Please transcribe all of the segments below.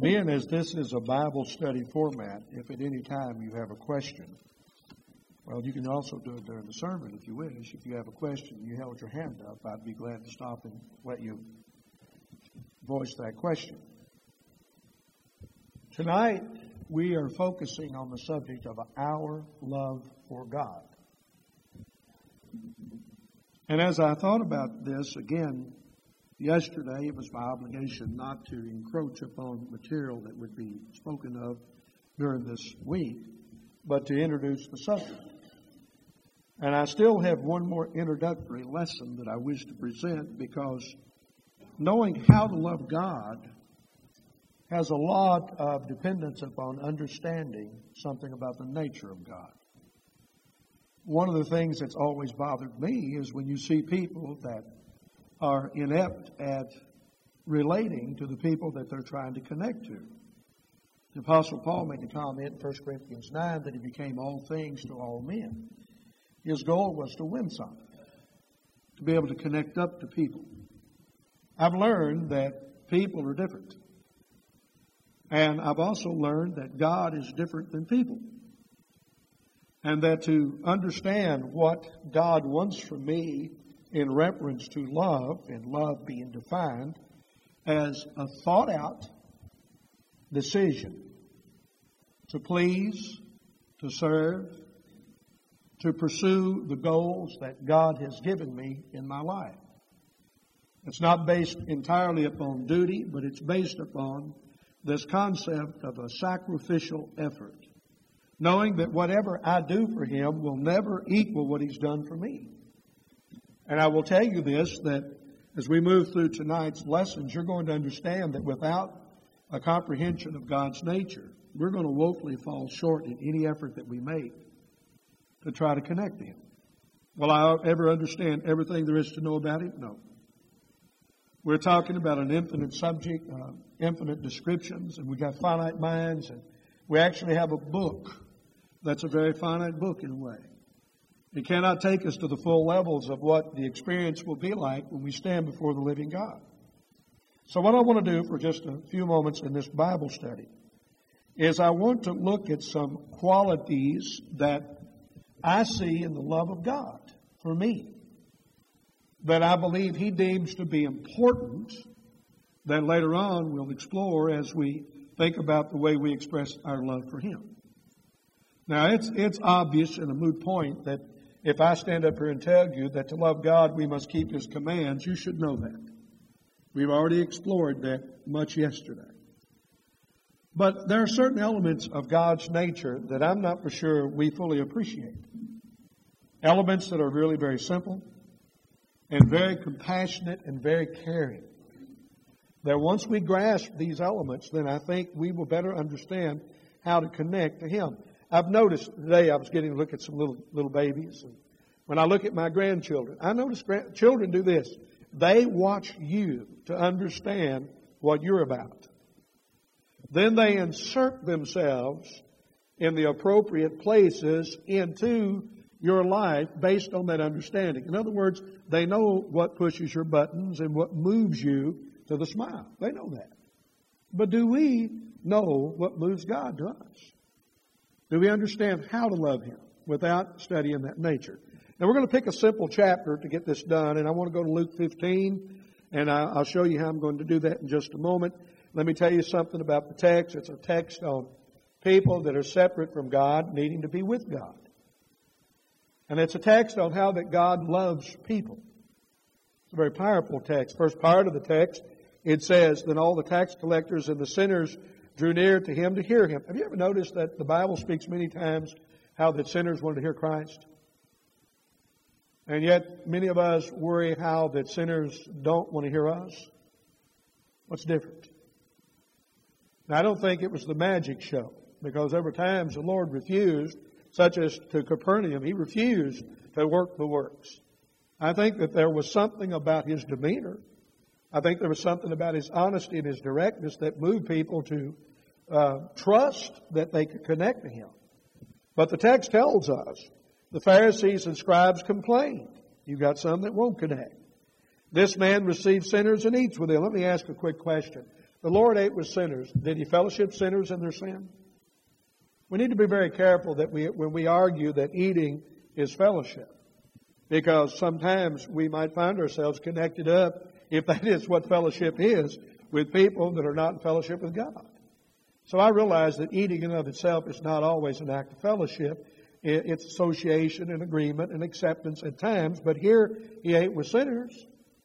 Being as this is a Bible study format, if at any time you have a question, well, you can also do it during the sermon if you wish. If you have a question, you held your hand up, I'd be glad to stop and let you voice that question. Tonight, we are focusing on the subject of our love for God. And as I thought about this again yesterday, it was my obligation not to encroach upon material that would be spoken of during this week, but to introduce the subject. And I still have one more introductory lesson that I wish to present, because knowing how to love God has a lot of dependence upon understanding something about the nature of God. One of the things that's always bothered me is when you see people that are inept at relating to the people that they're trying to connect to. The Apostle Paul made a comment in 1 Corinthians 9 that he became all things to all men. His goal was to win some, to be able to connect up to people. I've learned that people are different. And I've also learned that God is different than people. And that to understand what God wants from me in reference to love, and love being defined as a thought-out decision to please, to serve, to pursue the goals that God has given me in my life. It's not based entirely upon duty, but it's based upon this concept of a sacrificial effort, knowing that whatever I do for Him will never equal what He's done for me. And I will tell you this, that as we move through tonight's lessons, you're going to understand that without a comprehension of God's nature, we're going to woefully fall short in any effort that we make to try to connect to Him. Will I ever understand everything there is to know about Him? No. We're talking about an infinite subject, infinite descriptions, and we got finite minds, and we actually have a book that's a very finite book in a way. It cannot take us to the full levels of what the experience will be like when we stand before the living God. So what I want to do for just a few moments in this Bible study is I want to look at some qualities that I see in the love of God for me, that I believe He deems to be important, that later on we'll explore as we think about the way we express our love for Him. Now, it's obvious and a moot point that if I stand up here and tell you that to love God we must keep His commands, you should know that. We've already explored that much yesterday. But there are certain elements of God's nature that I'm not for sure we fully appreciate. Elements that are really very simple and very compassionate and very caring. That once we grasp these elements, then I think we will better understand how to connect to Him. I've noticed today, I was getting to look at some little babies. And when I look at my grandchildren, I notice children do this. They watch you to understand what you're about. Then they insert themselves in the appropriate places into your life based on that understanding. In other words, they know what pushes your buttons and what moves you to the smile. They know that. But do we know what moves God to us? Do we understand how to love Him without studying that nature? Now we're going to pick a simple chapter to get this done, and I want to go to Luke 15, and I'll show you how I'm going to do that in just a moment. Let me tell you something about the text. It's a text on people that are separate from God needing to be with God. And it's a text on how that God loves people. It's a very powerful text. First part of the text, it says, "Then all the tax collectors and the sinners drew near to Him to hear Him." Have you ever noticed that the Bible speaks many times how that sinners wanted to hear Christ? And yet many of us worry how that sinners don't want to hear us. What's different? Now, I don't think it was the magic show, because there were times the Lord refused, such as to Capernaum. He refused to work the works. I think that there was something about His demeanor. I think there was something about His honesty and His directness that moved people to trust that they could connect to Him. But the text tells us the Pharisees and scribes complained. You've got some that won't connect. This man receives sinners and eats with them. Let me ask a quick question. The Lord ate with sinners. Did He fellowship sinners in their sin? We need to be very careful that when we argue that eating is fellowship, because sometimes we might find ourselves connected up, if that is what fellowship is, with people that are not in fellowship with God. So I realize that eating in and of itself is not always an act of fellowship. It's association and agreement and acceptance at times. But here He ate with sinners.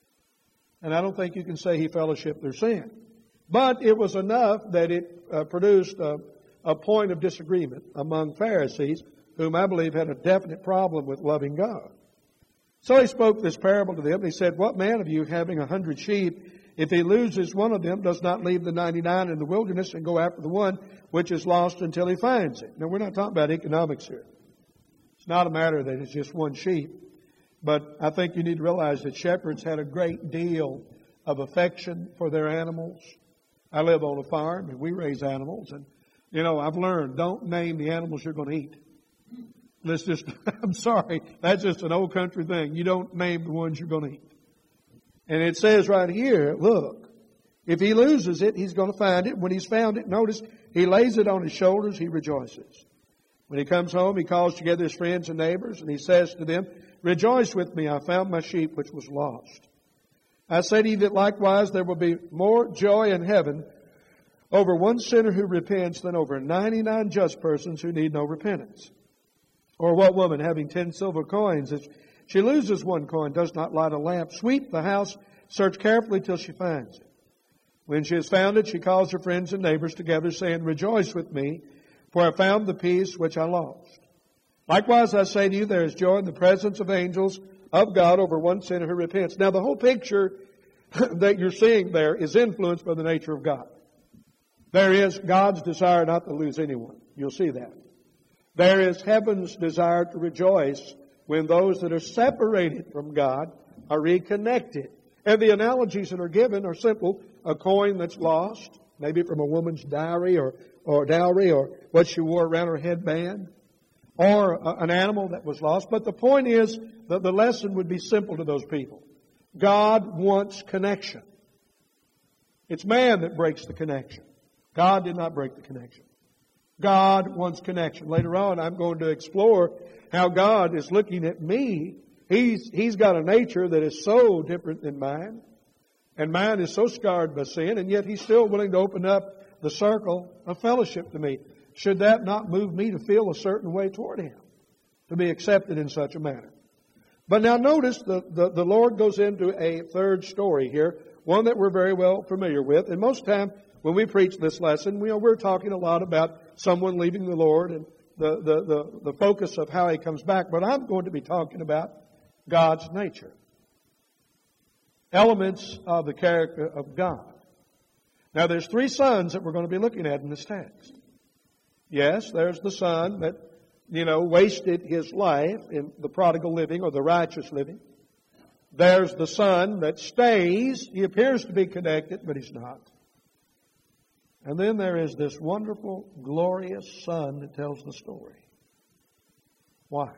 And I don't think you can say He fellowshiped their sin. But it was enough that it produced a point of disagreement among Pharisees, whom I believe had a definite problem with loving God. So He spoke this parable to them. He said, "What man of you, having 100 sheep, if he loses one of them, does not leave the 99 in the wilderness and go after the one which is lost until he finds it?" Now, we're not talking about economics here. It's not a matter that it's just one sheep. But I think you need to realize that shepherds had a great deal of affection for their animals. I live on a farm and we raise animals. And, I've learned, don't name the animals you're going to eat. Let's just, I'm sorry, that's just an old country thing. You don't name the ones you're going to eat. And it says right here, look, if he loses it, he's going to find it. When he's found it, notice, he lays it on his shoulders, he rejoices. When he comes home, he calls together his friends and neighbors, and he says to them, "Rejoice with me, I found my sheep which was lost." I say to you that likewise there will be more joy in heaven over one sinner who repents than over 99 just persons who need no repentance. Or what woman, having 10 silver coins, if she loses one coin, does not light a lamp, sweep the house, search carefully till she finds it. When she has found it, she calls her friends and neighbors together, saying, "Rejoice with me, for I found the piece which I lost." Likewise, I say to you, there is joy in the presence of angels of God over one sinner who repents. Now, the whole picture that you're seeing there is influenced by the nature of God. There is God's desire not to lose anyone. You'll see that. There is heaven's desire to rejoice when those that are separated from God are reconnected. And the analogies that are given are simple. A coin that's lost, maybe from a woman's dowry or what she wore around her headband, or an animal that was lost. But the point is that the lesson would be simple to those people. God wants connection. It's man that breaks the connection. God did not break the connection. God wants connection. Later on, I'm going to explore how God is looking at me. He's got a nature that is so different than mine. And mine is so scarred by sin, and yet He's still willing to open up the circle of fellowship to me. Should that not move me to feel a certain way toward Him? To be accepted in such a manner. But now notice the Lord goes into a third story here, one that we're very well familiar with. And most time when we preach this lesson, we're talking a lot about someone leaving the Lord and the focus of how He comes back. But I'm going to be talking about God's nature. Elements of the character of God. Now there's 3 sons that we're going to be looking at in this text. Yes, there's the son that, wasted his life in the prodigal living or the righteous living. There's the son that stays. He appears to be connected, but he's not. And then there is this wonderful, glorious son that tells the story. Why?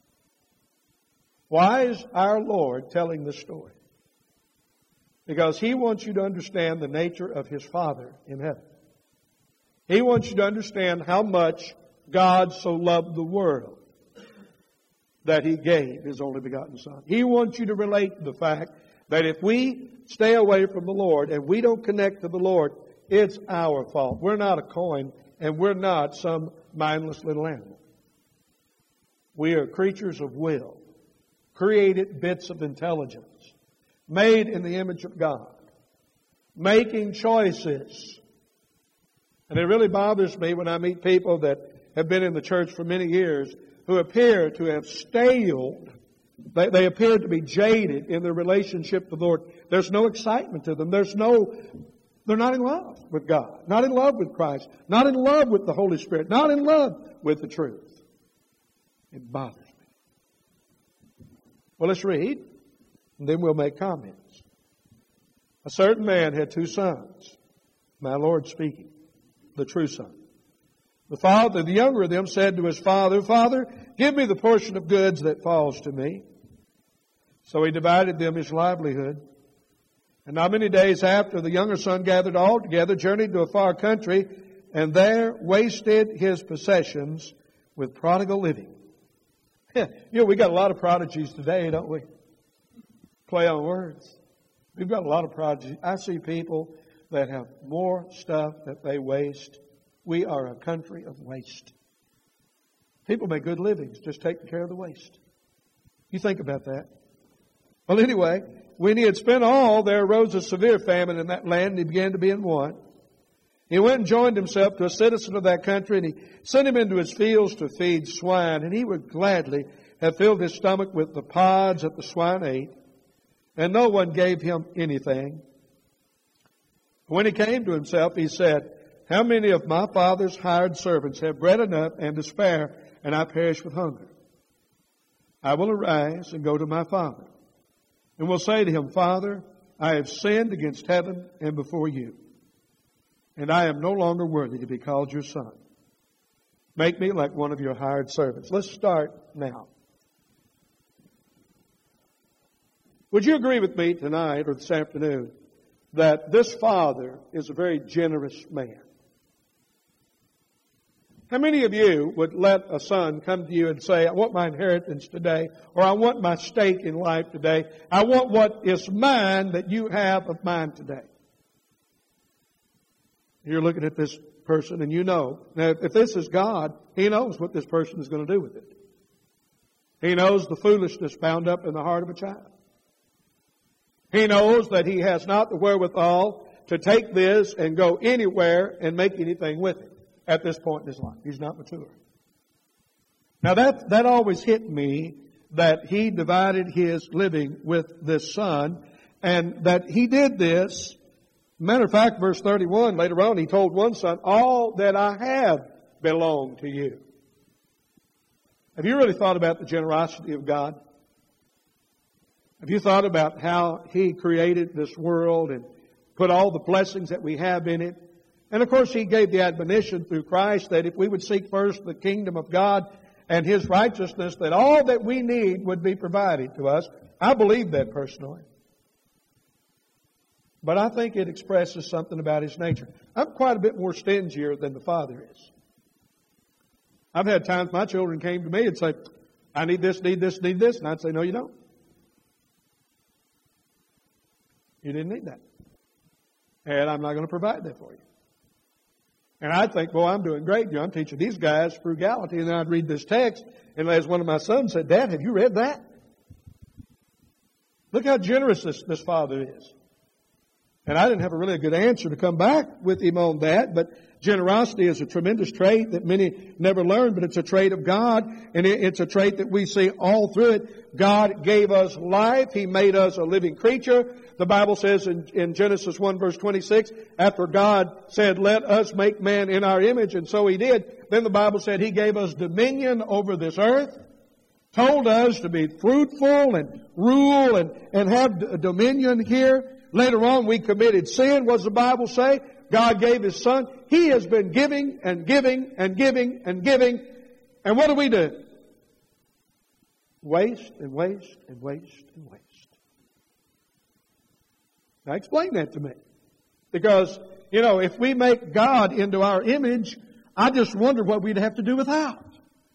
Why is our Lord telling this story? Because He wants you to understand the nature of His Father in heaven. He wants you to understand how much God so loved the world that He gave His only begotten Son. He wants you to relate to the fact that if we stay away from the Lord and we don't connect to the Lord, it's our fault. We're not a coin and we're not some mindless little animal. We are creatures of will, created bits of intelligence, made in the image of God, making choices. And it really bothers me when I meet people that have been in the church for many years who appear to have staled. They appear to be jaded in their relationship to the Lord. There's no excitement to them. They're not in love with God, not in love with Christ, not in love with the Holy Spirit, not in love with the truth. It bothers me. Well, let's read, and then we'll make comments. A certain man had 2 sons. My Lord speaking, the true son. The younger of them said to his father, "Father, give me the portion of goods that falls to me." So he divided them his livelihood. And not many days after, the younger son gathered all together, journeyed to a far country, and there wasted his possessions with prodigal living. We got a lot of prodigies today, don't we? Play on words. We've got a lot of prodigies. I see people that have more stuff that they waste. We are a country of waste. People make good livings just taking care of the waste. You think about that. Well, anyway, when he had spent all, there arose a severe famine in that land, and he began to be in want. He went and joined himself to a citizen of that country, and he sent him into his fields to feed swine. And he would gladly have filled his stomach with the pods that the swine ate, and no one gave him anything. When he came to himself, he said, "How many of my father's hired servants have bread enough and to spare, and I perish with hunger? I will arise and go to my father, and will say to him, Father, I have sinned against heaven and before you, and I am no longer worthy to be called your son. Make me like one of your hired servants." Let's start now. Would you agree with me tonight or this afternoon that this father is a very generous man? How many of you would let a son come to you and say, "I want my inheritance today," or "I want my stake in life today. I want what is mine that you have of mine today"? You're looking at this person and you know. Now, if this is God, He knows what this person is going to do with it. He knows the foolishness bound up in the heart of a child. He knows that he has not the wherewithal to take this and go anywhere and make anything with it at this point in his life. He's not mature. Now that always hit me, that he divided his living with this son, and that he did this. Matter of fact, verse 31, later on, he told one son, "All that I have belong to you." Have you really thought about the generosity of God? Have you thought about how He created this world and put all the blessings that we have in it? And of course, He gave the admonition through Christ that if we would seek first the kingdom of God and His righteousness, that all that we need would be provided to us. I believe that personally. But I think it expresses something about His nature. I'm quite a bit more stingier than the Father is. I've had times my children came to me and say, "I need this, need this, need this." And I'd say, "No, you don't. You didn't need that. And I'm not going to provide that for you." And I'd think, "Well, I'm doing great. I'm teaching these guys frugality." And then I'd read this text, and as one of my sons said, "Dad, have you read that? Look how generous this father is." And I didn't have a really good answer to come back with him on that, but generosity is a tremendous trait that many never learn, but it's a trait of God, and it's a trait that we see all through it. God gave us life. He made us a living creature. The Bible says in Genesis 1 verse 26, after God said, "Let us make man in our image," and so He did, then the Bible said He gave us dominion over this earth, told us to be fruitful and rule and have dominion here. Later on, we committed sin. What does the Bible say? God gave His Son. He has been giving and giving and giving and giving. And what do we do? Waste and waste and waste and waste. Now explain that to me. Because, if we make God into our image, I just wonder what we'd have to do without.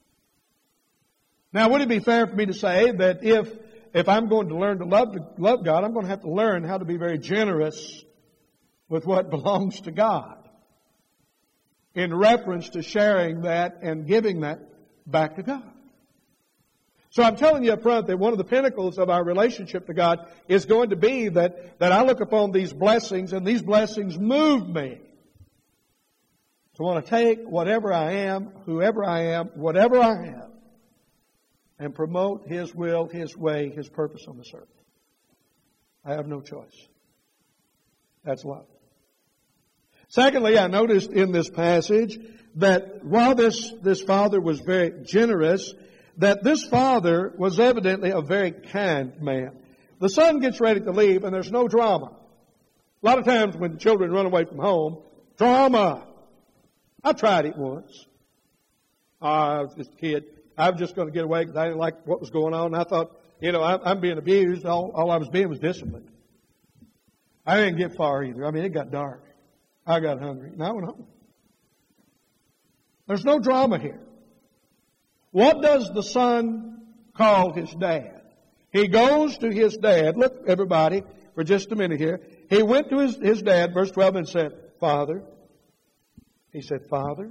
Now, would it be fair for me to say that if I'm going to learn to love God, I'm going to have to learn how to be very generous with what belongs to God in reference to sharing that and giving that back to God. So I'm telling you up front that one of the pinnacles of our relationship to God is going to be that I look upon these blessings, and these blessings move me to want to take whatever I am, whoever I am, whatever I have, and promote His will, His way, His purpose on this earth. I have no choice. That's love. Secondly, I noticed in this passage that while this father was very generous, that this father was evidently a very kind man. The son gets ready to leave, and there's no drama. A lot of times when children run away from home, drama. I tried it once. I was just a kid. I was just going to get away because I didn't like what was going on. And I thought, I'm being abused. All I was being was disciplined. I didn't get far either. I mean, it got dark. I got hungry, and I went home. There's no drama here. What does the son call his dad? He goes to his dad. Look, everybody, for just a minute here. He went to his dad, verse 12, and said, Father. He said, Father.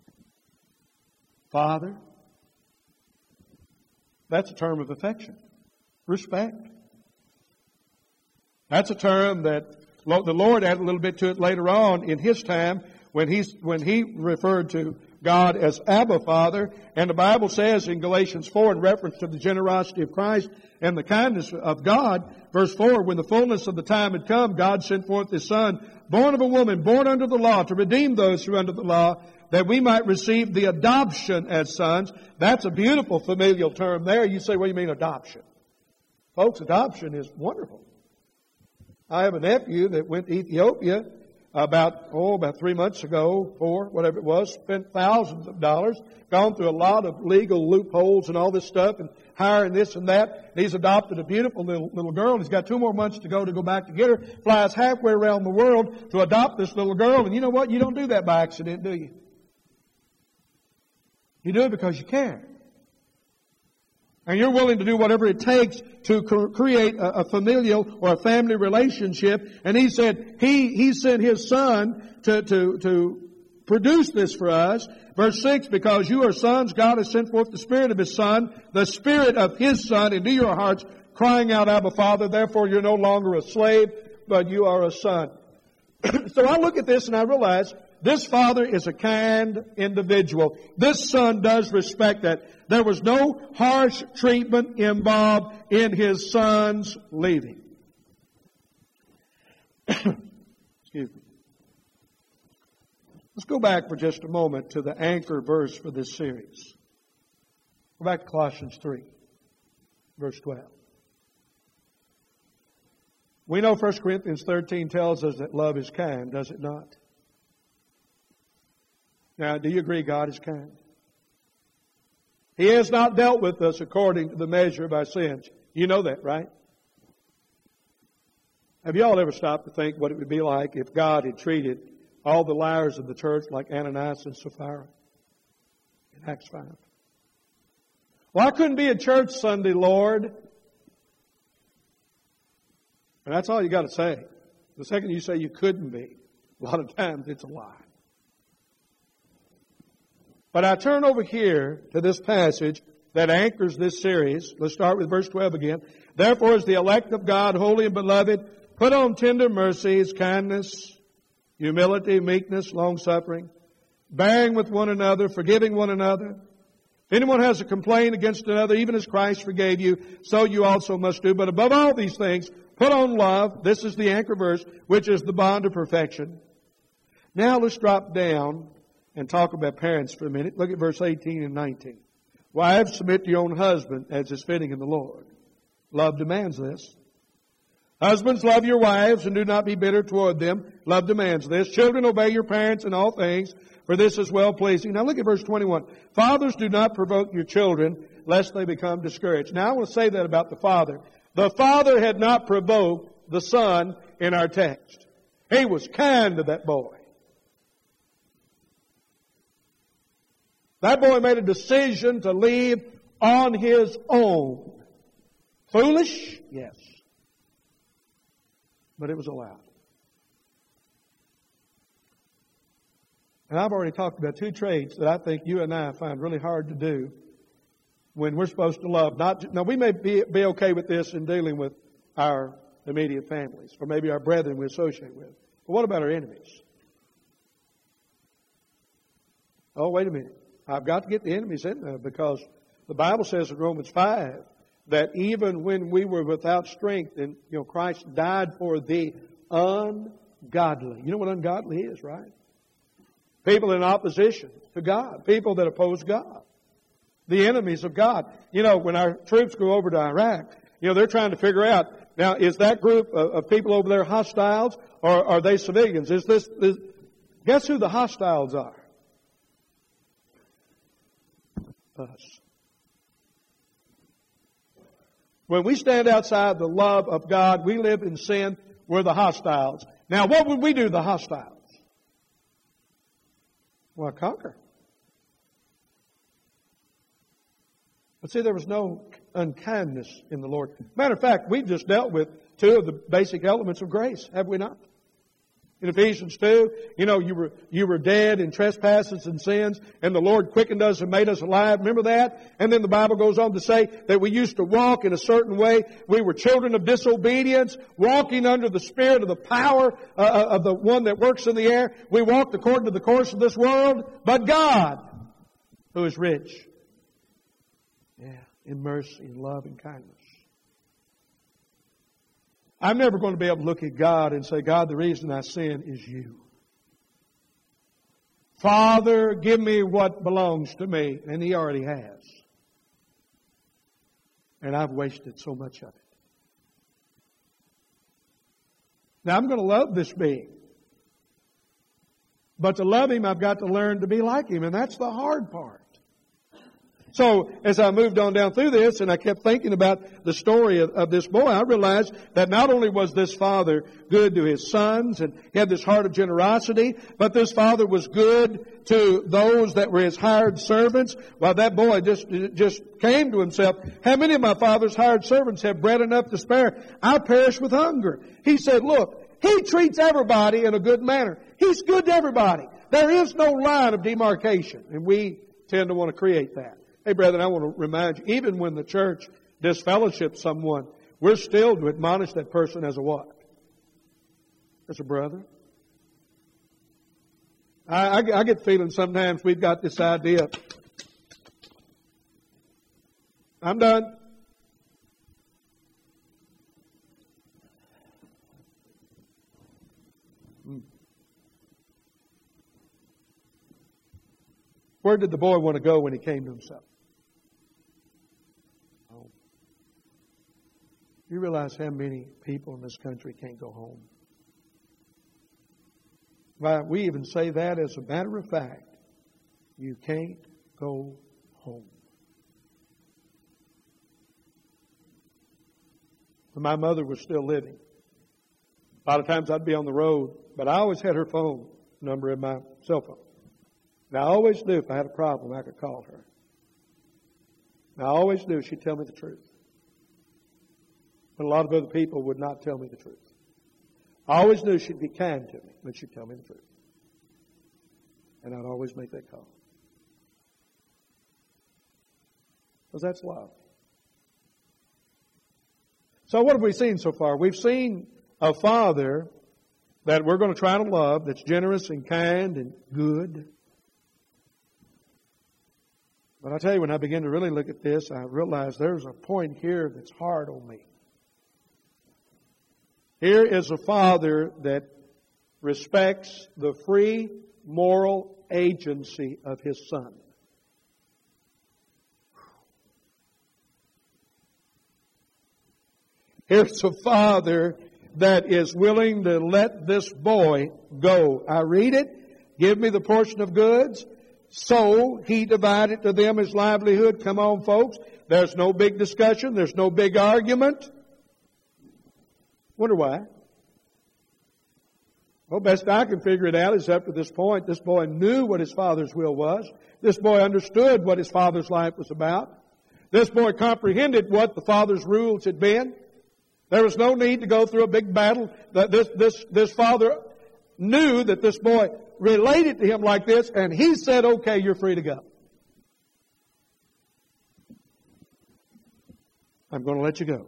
Father. That's a term of affection. Respect. That's a term that the Lord added a little bit to it later on in His time when He referred to God as Abba Father. And the Bible says in Galatians 4, in reference to the generosity of Christ and the kindness of God, verse 4, when the fullness of the time had come, God sent forth His Son, born of a woman, born under the law, to redeem those who are under the law, that we might receive the adoption as sons. That's a beautiful familial term there. You say, what do you mean adoption? Folks, adoption is wonderful. I have a nephew that went to Ethiopia about 3 months ago, 4, whatever it was, spent thousands of dollars, gone through a lot of legal loopholes and all this stuff, and hiring this and that. And he's adopted a beautiful little girl. He's got 2 more months to go back to get her. Flies halfway around the world to adopt this little girl. And you know what? You don't do that by accident, do you? You do it because you care. And you're willing to do whatever it takes to create a familial or a family relationship. And he said he sent his son to produce this for us. Verse 6, because you are sons, God has sent forth the Spirit of His Son, the Spirit of His Son into your hearts, crying out, Abba, Father. Therefore you're no longer a slave, but you are a son. So I look at this and I realize this father is a kind individual. This son does respect that. There was no harsh treatment involved in his son's leaving. Excuse me. Let's go back for just a moment to the anchor verse for this series. Go back to Colossians 3, verse 12. We know 1 Corinthians 13 tells us that love is kind, does it not? Now, do you agree God is kind? He has not dealt with us according to the measure of our sins. You know that, right? Have you all ever stopped to think what it would be like if God had treated all the liars of the church like Ananias and Sapphira in Acts 5? Well, I couldn't be at church Sunday, Lord. And that's all you got to say. The second you say you couldn't be, a lot of times it's a lie. But I turn over here to this passage that anchors this series. Let's start with verse 12 again. Therefore, as the elect of God, holy and beloved, put on tender mercies, kindness, humility, meekness, long-suffering, bearing with one another, forgiving one another. If anyone has a complaint against another, even as Christ forgave you, so you also must do. But above all these things, put on love. This is the anchor verse, which is the bond of perfection. Now let's drop down and talk about parents for a minute. Look at verse 18 and 19. Wives, submit to your own husband as is fitting in the Lord. Love demands this. Husbands, love your wives and do not be bitter toward them. Love demands this. Children, obey your parents in all things, for this is well-pleasing. Now look at verse 21. Fathers, do not provoke your children, lest they become discouraged. Now I want to say that about the father. The father had not provoked the son in our text. He was kind to that boy. That boy made a decision to leave on his own. Foolish? Yes. But it was allowed. And I've already talked about 2 traits that I think you and I find really hard to do when we're supposed to love. Now, we may be okay with this in dealing with our immediate families, or maybe our brethren we associate with. But what about our enemies? Oh, wait a minute. I've got to get the enemies in there because the Bible says in Romans 5 that even when we were without strength, and Christ died for the ungodly. You know what ungodly is, right? People in opposition to God. People that oppose God. The enemies of God. When our troops go over to Iraq, they're trying to figure out, now, is that group of people over there hostiles or are they civilians? Guess who the hostiles are? Us. When we stand outside the love of God, we live in sin, were the hostiles. Now, what would we do to the hostiles? Well, conquer. But see, there was no unkindness in the Lord. Matter of fact, we've just dealt with two of the basic elements of grace, have we not? In Ephesians 2, you were dead in trespasses and sins, and the Lord quickened us and made us alive. Remember that? And then the Bible goes on to say that we used to walk in a certain way. We were children of disobedience, walking under the spirit of the power of the one that works in the air. We walked according to the course of this world, but God, who is rich, in mercy and love and kindness. I'm never going to be able to look at God and say, God, the reason I sin is you. Father, give me what belongs to me. And He already has. And I've wasted so much of it. Now I'm going to love this being. But to love Him, I've got to learn to be like Him. And that's the hard part. So, as I moved on down through this and I kept thinking about the story of this boy, I realized that not only was this father good to his sons and he had this heart of generosity, but this father was good to those that were his hired servants. While that boy just came to himself, how many of my father's hired servants have bread enough to spare? I perish with hunger. He said, look, he treats everybody in a good manner. He's good to everybody. There is no line of demarcation, and we tend to want to create that. Hey, brethren, I want to remind you, even when the church disfellowships someone, we're still to admonish that person as a what? As a brother. I get the feeling sometimes we've got this idea. I'm done. Where did the boy want to go when he came to himself? Home. You realize how many people in this country can't go home? Well, we even say that as a matter of fact. You can't go home. When my mother was still living, a lot of times I'd be on the road, but I always had her phone number in my cell phone. And I always knew if I had a problem, I could call her. And I always knew she'd tell me the truth. But a lot of other people would not tell me the truth. I always knew she'd be kind to me, but she'd tell me the truth. And I'd always make that call. Because that's love. So what have we seen so far? We've seen a father that we're going to try to love, that's generous and kind and good. But I tell you, when I begin to really look at this, I realize there's a point here that's hard on me. Here is a father that respects the free moral agency of his son. Here's a father that is willing to let this boy go. I read it. Give me the portion of goods. So he divided to them his livelihood. Come on, folks. There's no big discussion. There's no big argument. Wonder why? Well, best I can figure it out is up to this point, this boy knew what his father's will was. This boy understood what his father's life was about. This boy comprehended what the father's rules had been. There was no need to go through a big battle. This father knew that this boy related to him like this, and he said, okay, you're free to go. I'm going to let you go.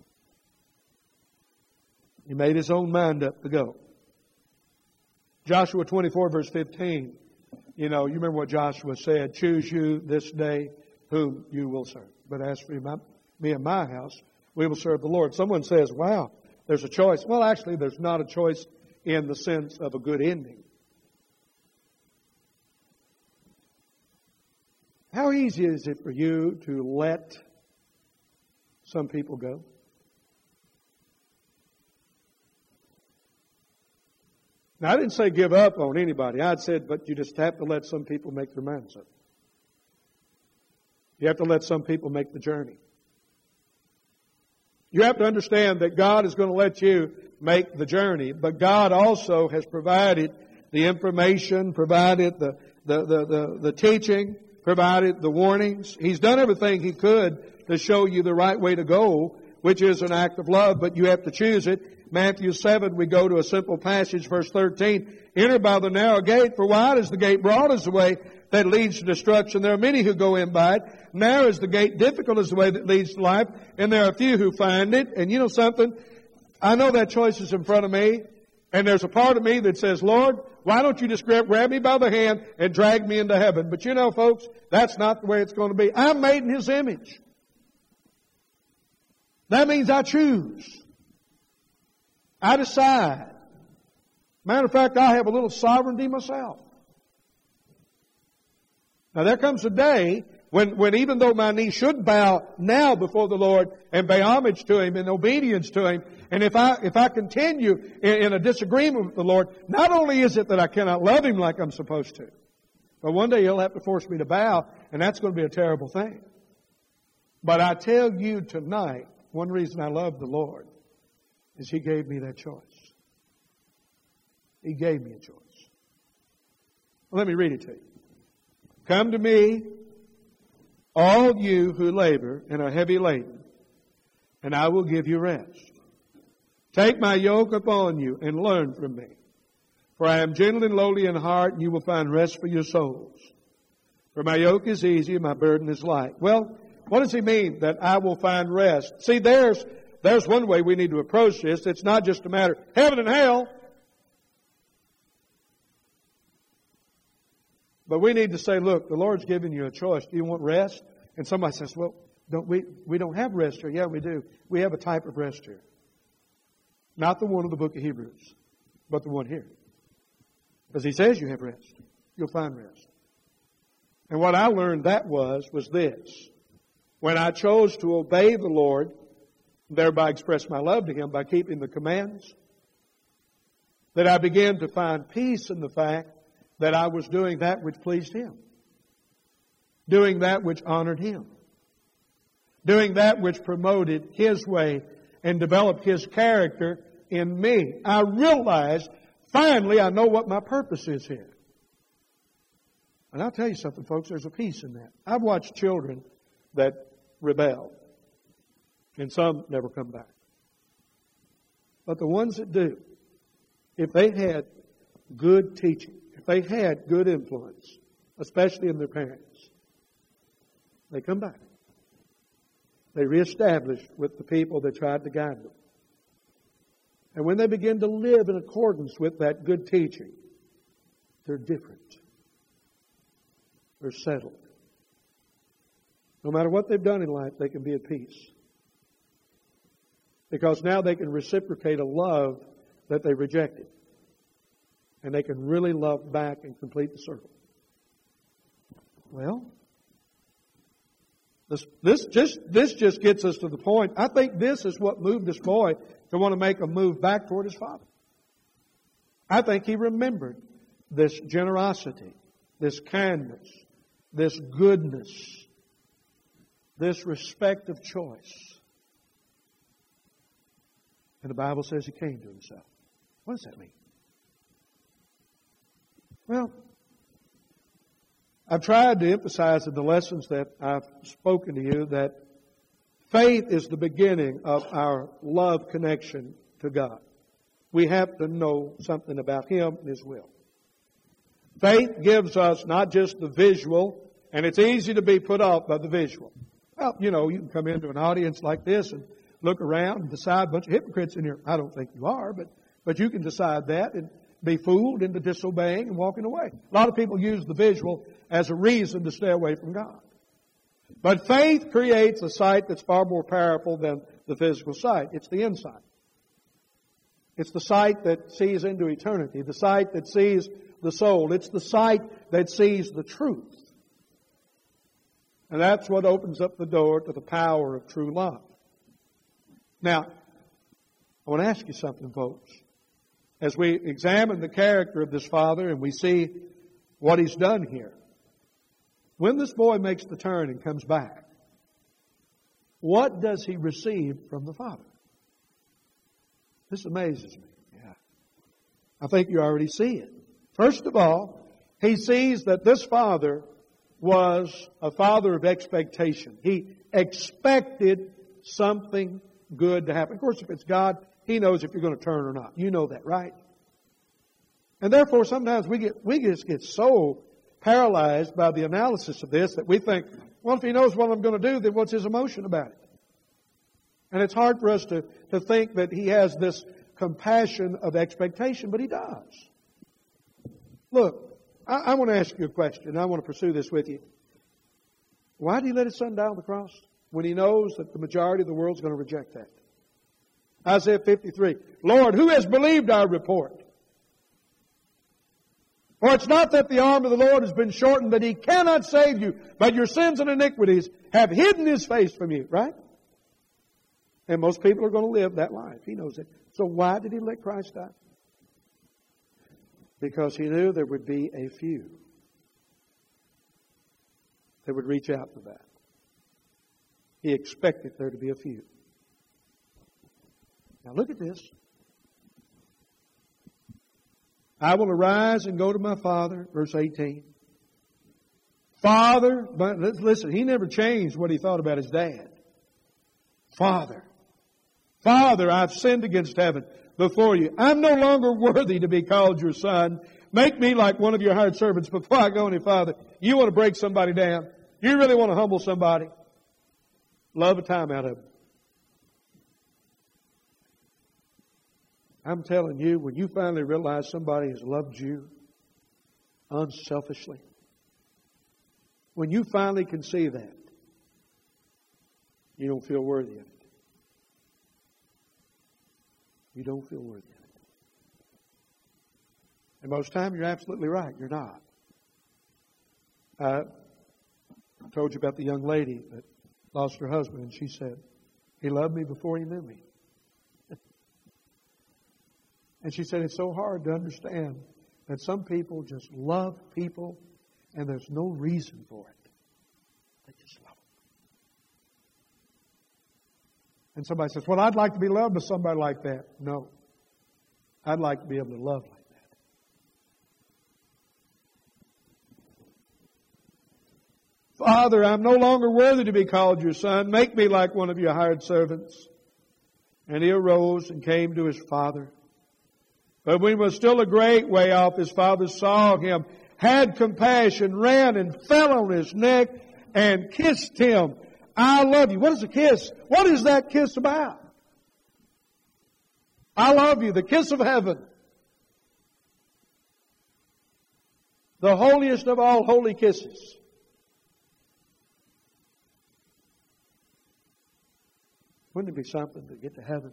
He made his own mind up to go. Joshua 24, verse 15. You remember what Joshua said. Choose you this day whom you will serve. But as for me and my house, we will serve the Lord. Someone says, wow, there's a choice. Well, actually, there's not a choice in the sense of a good ending. How easy is it for you to let some people go? Now, I didn't say give up on anybody. I said, but you just have to let some people make their minds up. You have to let some people make the journey. You have to understand that God is going to let you make the journey, but God also has provided the information, provided the teaching, provided the warnings. He's done everything He could to show you the right way to go, which is an act of love, but you have to choose it. Matthew 7, we go to a simple passage, verse 13. Enter by the narrow gate, for wide is the gate, broad is the way that leads to destruction. There are many who go in by it. Narrow is the gate, difficult is the way that leads to life, and there are few who find it. And you know something? I know that choice is in front of me, and there's a part of me that says, Lord, why don't you just grab me by the hand and drag me into heaven? But you know, folks, that's not the way it's going to be. I'm made in His image. That means I choose. I decide. Matter of fact, I have a little sovereignty myself. Now there comes a day when even though my knee should bow now before the Lord and pay homage to Him in obedience to Him, and if I continue in a disagreement with the Lord, not only is it that I cannot love Him like I'm supposed to, but one day He'll have to force me to bow, and that's going to be a terrible thing. But I tell you tonight, one reason I love the Lord is He gave me that choice. He gave me a choice. Well, let me read it to you. Come to me, all you who labor and are heavy laden, and I will give you rest. Take my yoke upon you and learn from me. For I am gentle and lowly in heart, and you will find rest for your souls. For my yoke is easy and my burden is light. Well, what does He mean that I will find rest? See, there's one way we need to approach this. It's not just a matter of heaven and hell. But we need to say, look, the Lord's given you a choice. Do you want rest? And somebody says, well, we don't have rest here. Yeah, we do. We have a type of rest here. Not the one of the book of Hebrews, but the one here. Because He says you have rest. You'll find rest. And what I learned that was this. When I chose to obey the Lord, thereby express my love to Him by keeping the commands, that I began to find peace in the fact that I was doing that which pleased Him. Doing that which honored Him. Doing that which promoted His way and developed His character in me. I realized, finally, I know what my purpose is here. And I'll tell you something, folks, there's a peace in that. I've watched children that rebel, and some never come back. But the ones that do, if they had good teaching, if they had good influence, especially in their parents, they come back. They reestablish with the people that tried to guide them. And when they begin to live in accordance with that good teaching, they're different. They're settled. No matter what they've done in life, they can be at peace. Because now they can reciprocate a love that they rejected. And they can really love back and complete the circle. Well, this just gets us to the point. I think this is what moved this boy to want to make a move back toward his father. I think he remembered this generosity, this kindness, this goodness, this respect of choice. And the Bible says he came to himself. What does that mean? Well, I've tried to emphasize in the lessons that I've spoken to you that faith is the beginning of our love connection to God. We have to know something about Him and His will. Faith gives us not just the visual, and it's easy to be put off by the visual. Well, you know, you can come into an audience like this and look around and decide a bunch of hypocrites in here. I don't think you are, but you can decide that and be fooled into disobeying and walking away. A lot of people use the visual as a reason to stay away from God. But faith creates a sight that's far more powerful than the physical sight. It's the insight. It's the sight that sees into eternity, the sight that sees the soul. It's the sight that sees the truth. And that's what opens up the door to the power of true love. Now, I want to ask you something, folks. As we examine the character of this father and we see what he's done here, when this boy makes the turn and comes back, what does he receive from the father? This amazes me. Yeah. I think you already see it. First of all, he sees that this father was a father of expectation. He expected something good to happen. Of course, if it's God, He knows if you're going to turn or not. You know that, right? And therefore, sometimes we just get so paralyzed by the analysis of this that we think, well, if He knows what I'm going to do, then what's His emotion about it? And it's hard for us to think that He has this compassion of expectation, but He does. Look, I want to ask you a question. I want to pursue this with you. Why did He let His Son die on the cross when He knows that the majority of the world is going to reject that? Isaiah 53. Lord, who has believed our report? For it's not that the arm of the Lord has been shortened that He cannot save you, but your sins and iniquities have hidden His face from you. Right? And most people are going to live that life. He knows it. So why did He let Christ die? Because He knew there would be a few that would reach out to that. He expected there to be a few. Now look at this. I will arise and go to my father, verse 18. Father, but listen, he never changed what he thought about his dad. Father, I've sinned against heaven before you. I'm no longer worthy to be called your son. Make me like one of your hired servants before I go any farther. You want to break somebody down? You really want to humble somebody? Love a time out of them. I'm telling you, when you finally realize somebody has loved you unselfishly, when you finally can see that, you don't feel worthy of it. You don't feel worthy of it. And most of the time, you're absolutely right. You're not. I told you about the young lady that lost her husband, and she said, he loved me before he knew me. And she said, it's so hard to understand that some people just love people and there's no reason for it. They just love them. And somebody says, well, I'd like to be loved by somebody like that. No. I'd like to be able to love like that. Father, I'm no longer worthy to be called your son. Make me like one of your hired servants. And he arose and came to his father. But when he was still a great way off, his father saw him, had compassion, ran and fell on his neck and kissed him. I love you. What is a kiss? What is that kiss about? I love you, the kiss of heaven. The holiest of all holy kisses. Wouldn't it be something to get to heaven?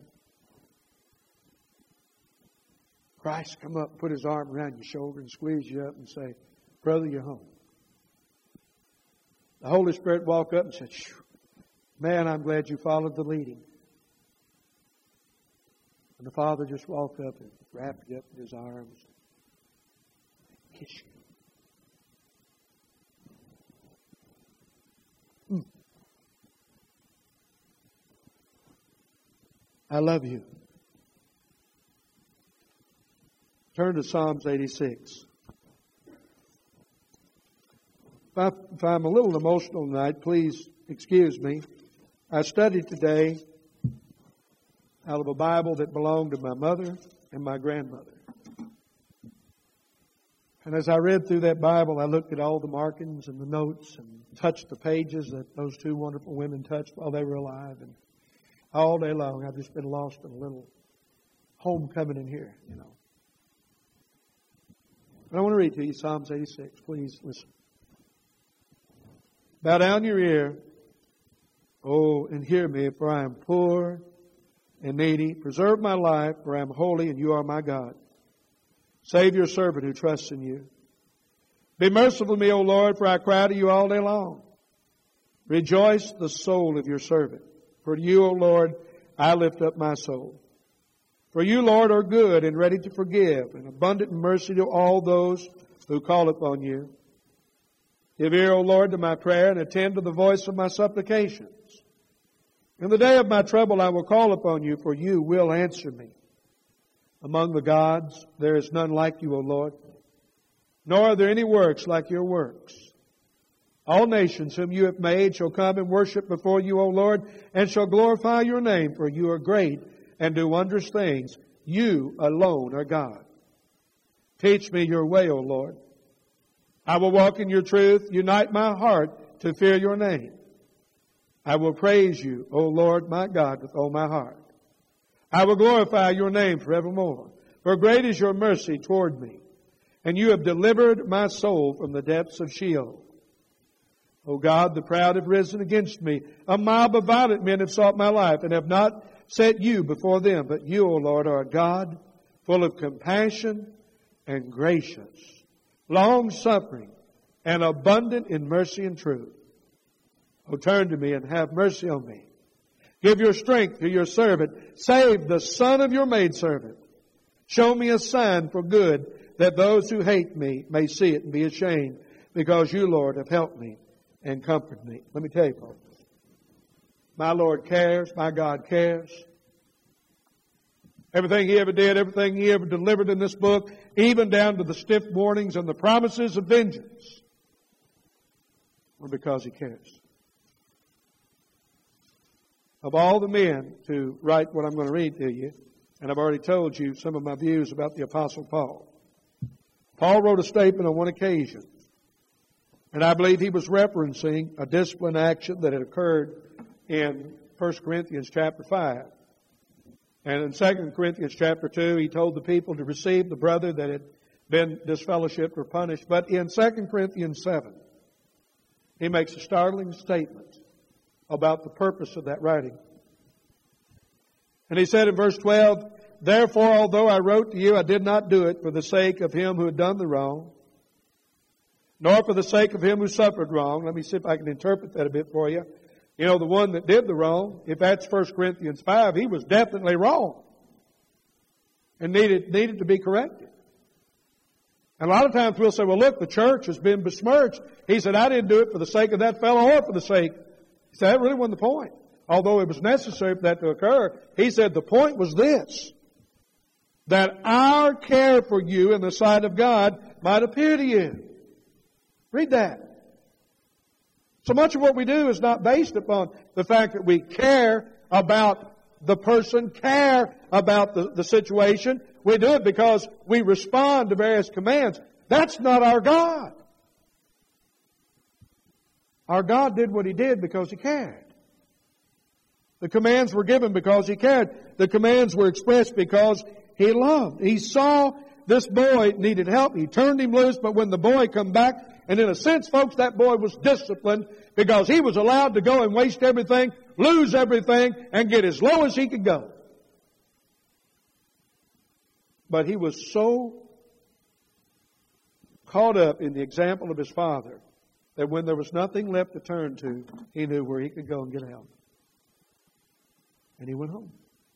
Christ come up, put His arm around your shoulder and squeeze you up and say, brother, you're home. The Holy Spirit walk up and said, man, I'm glad you followed the leading. And the Father just walked up and wrapped you up in His arms and kissed you. I love you. Turn to Psalms 86. If I'm a little emotional tonight, please excuse me. I studied today out of a Bible that belonged to my mother and my grandmother. And as I read through that Bible, I looked at all the markings and the notes and touched the pages that those two wonderful women touched while they were alive. And all day long, I've just been lost in a little homecoming in here, you know. But I want to read to you Psalms 86. Please listen. Bow down your ear, oh, and hear me, for I am poor and needy. Preserve my life, for I am holy, and you are my God. Save your servant who trusts in you. Be merciful to me, O Lord, for I cry to you all day long. Rejoice the soul of your servant. For to you, O Lord, I lift up my soul. For you, Lord, are good and ready to forgive, and abundant in mercy to all those who call upon you. Give ear, O Lord, to my prayer, and attend to the voice of my supplications. In the day of my trouble I will call upon you, for you will answer me. Among the gods there is none like you, O Lord, nor are there any works like your works. All nations whom you have made shall come and worship before you, O Lord, and shall glorify your name, for you are great and do wondrous things. You alone are God. Teach me your way, O Lord. I will walk in your truth. Unite my heart to fear your name. I will praise you, O Lord my God, with all my heart. I will glorify your name forevermore. For great is your mercy toward me, and you have delivered my soul from the depths of Sheol. O God, the proud have risen against me. A mob of violent men have sought my life, and have not set you before them. But you, O Lord, are a God full of compassion and gracious, long-suffering, and abundant in mercy and truth. O turn to me and have mercy on me. Give your strength to your servant. Save the son of your maidservant. Show me a sign for good, that those who hate me may see it and be ashamed, because you, Lord, have helped me and comforted me. Let me tell you, folks. My Lord cares. My God cares. Everything He ever did, everything He ever delivered in this book, even down to the stiff warnings and the promises of vengeance, were because He cares. Of all the men to write what I'm going to read to you, and I've already told you some of my views about the Apostle Paul. Paul wrote a statement on one occasion, and I believe he was referencing a discipline action that had occurred in 1 Corinthians chapter 5. And in 2 Corinthians chapter 2, he told the people to receive the brother that had been disfellowshipped or punished. But in 2 Corinthians 7, he makes a startling statement about the purpose of that writing. And he said in verse 12, "Therefore, although I wrote to you, I did not do it for the sake of him who had done the wrong, nor for the sake of him who suffered wrong." Let me see if I can interpret that a bit for you. You know, the one that did the wrong, if that's 1 Corinthians 5, he was definitely wrong and needed to be corrected. And a lot of times we'll say, well, look, the church has been besmirched. He said, I didn't do it for the sake of that fellow or for the sake. He said, that really wasn't the point. Although it was necessary for that to occur, he said the point was this, that our care for you in the sight of God might appear to you. Read that. So much of what we do is not based upon the fact that we care about the person, care about the situation. We do it because we respond to various commands. That's not our God. Our God did what He did because He cared. The commands were given because He cared. The commands were expressed because He loved. He saw this boy needed help. He turned him loose, but when the boy come back, and in a sense, folks, that boy was disciplined because he was allowed to go and waste everything, lose everything, and get as low as he could go. But he was so caught up in the example of his father that when there was nothing left to turn to, he knew where he could go and get help. And he went home.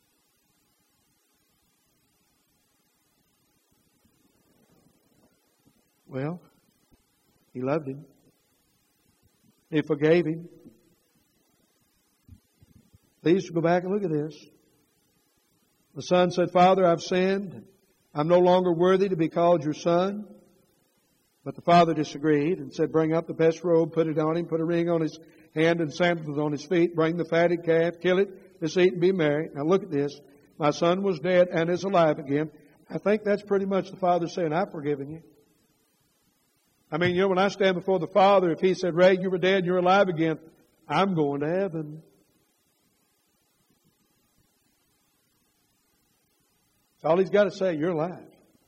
Well, he loved him. He forgave him. Please go back and look at this. The son said, Father, I've sinned. I'm no longer worthy to be called your son. But the father disagreed and said, bring up the best robe, put it on him, put a ring on his hand and sandals on his feet, bring the fatted calf, kill it, let's eat and be merry. Now look at this. My son was dead and is alive again. I think that's pretty much the father saying, I've forgiven you. I mean, you know, when I stand before the Father, if He said, Ray, you were dead, you're alive again, I'm going to heaven. That's all He's got to say, you're alive.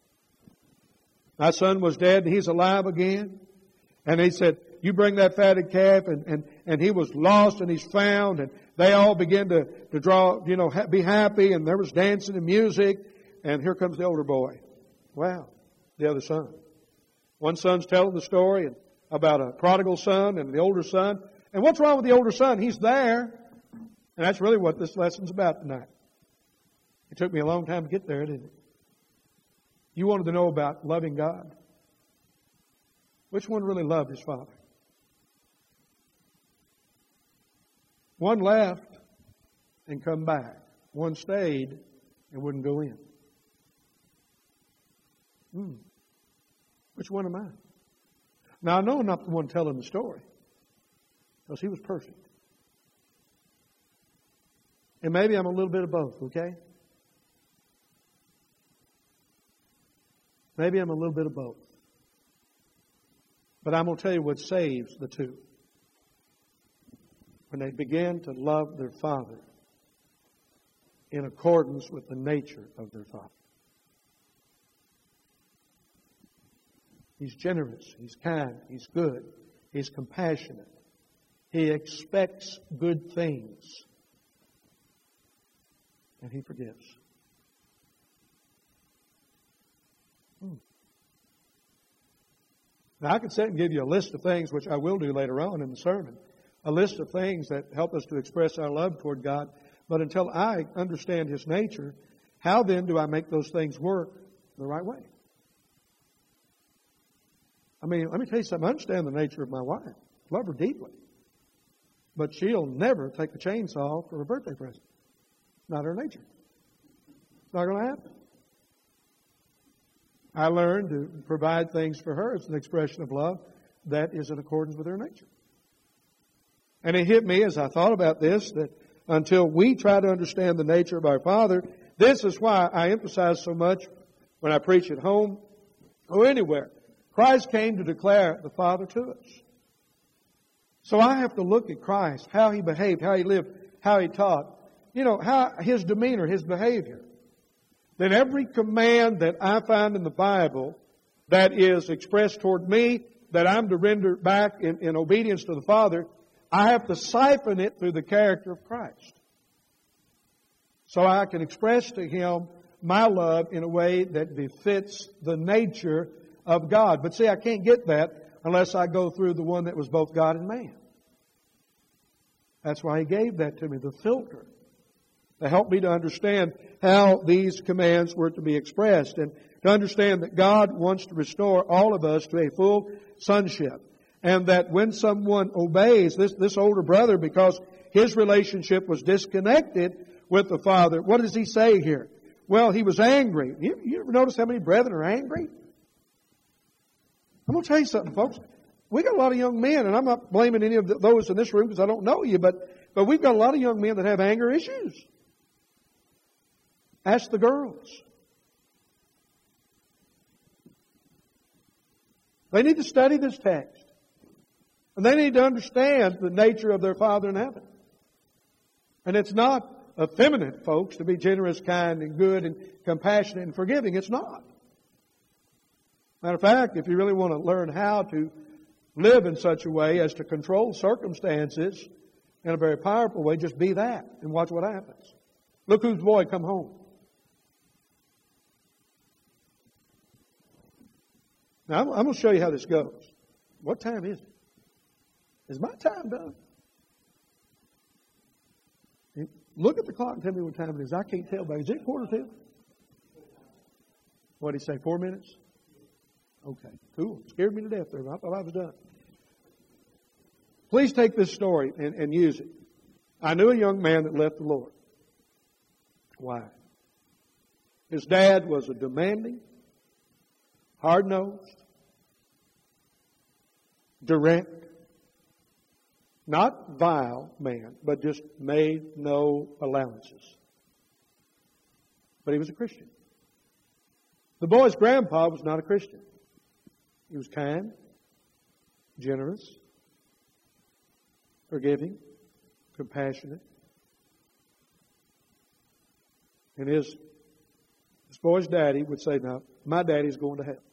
My son was dead and he's alive again. And He said, you bring that fatted calf, and he was lost and he's found. And they all began to draw, you know, be happy, and there was dancing and music. And here comes the older boy. Wow, the other son. One son's telling the story about a prodigal son and the older son. And what's wrong with the older son? He's there. And that's really what this lesson's about tonight. It took me a long time to get there, didn't it? You wanted to know about loving God. Which one really loved his father? One left and come back. One stayed and wouldn't go in. Which one am I? Now, I know I'm not the one telling the story, because He was perfect. And maybe I'm a little bit of both, okay? Maybe I'm a little bit of both. But I'm going to tell you what saves the two. When they begin to love their Father in accordance with the nature of their Father. He's generous, He's kind, He's good, He's compassionate. He expects good things. And He forgives. Now, I could sit and give you a list of things, which I will do later on in the sermon, a list of things that help us to express our love toward God. But until I understand His nature, how then do I make those things work the right way? I mean, let me tell you something. I understand the nature of my wife. Love her deeply. But she'll never take a chainsaw for a birthday present. Not her nature. It's not going to happen. I learned to provide things for her as an expression of love that is in accordance with her nature. And it hit me as I thought about this that until we try to understand the nature of our Father, this is why I emphasize so much when I preach at home or anywhere. Christ came to declare the Father to us. So I have to look at Christ, how He behaved, how He lived, how He taught. You know, how His demeanor, His behavior. Then every command that I find in the Bible that is expressed toward me, that I'm to render back in obedience to the Father, I have to siphon it through the character of Christ. So I can express to Him my love in a way that befits the nature of God. But see, I can't get that unless I go through the one that was both God and man. That's why He gave that to me, the filter, to help me to understand how these commands were to be expressed and to understand that God wants to restore all of us to a full sonship. And that when someone obeys this older brother, because his relationship was disconnected with the Father, what does he say here? Well, he was angry. You ever notice how many brethren are angry? I'm going to tell you something, folks. We got a lot of young men, and I'm not blaming any of those in this room because I don't know you, but we've got a lot of young men that have anger issues. Ask the girls. They need to study this text. And they need to understand the nature of their Father in heaven. And it's not effeminate, folks, to be generous, kind, and good, and compassionate, and forgiving. It's not. Matter of fact, if you really want to learn how to live in such a way as to control circumstances in a very powerful way, just be that and watch what happens. Look whose boy come home. Now, I'm going to show you how this goes. What time is it? Is my time done? Look at the clock and tell me what time it is. I can't tell, but is it 1:45? What did he say, 4 minutes? Okay, cool. Scared me to death there. I thought I was done. Please take this story and use it. I knew a young man that left the Lord. Why? His dad was a demanding, hard-nosed, direct, not vile man, but just made no allowances. But he was a Christian. The boy's grandpa was not a Christian. He was kind, generous, forgiving, compassionate. And his boy's daddy would say, now, my daddy's going to heaven.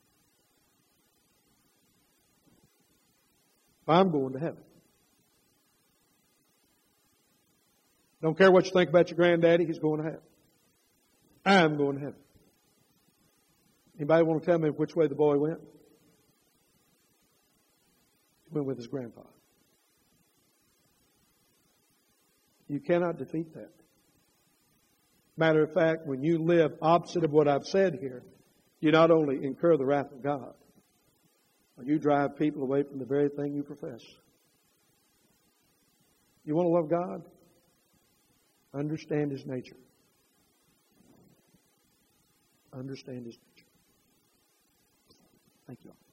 I'm going to heaven. Don't care what you think about your granddaddy, he's going to heaven. I'm going to heaven. Anybody want to tell me which way the boy went? He went with his grandpa. You cannot defeat that. Matter of fact, when you live opposite of what I've said here, you not only incur the wrath of God, but you drive people away from the very thing you profess. You want to love God? Understand His nature. Understand His nature. Thank you all.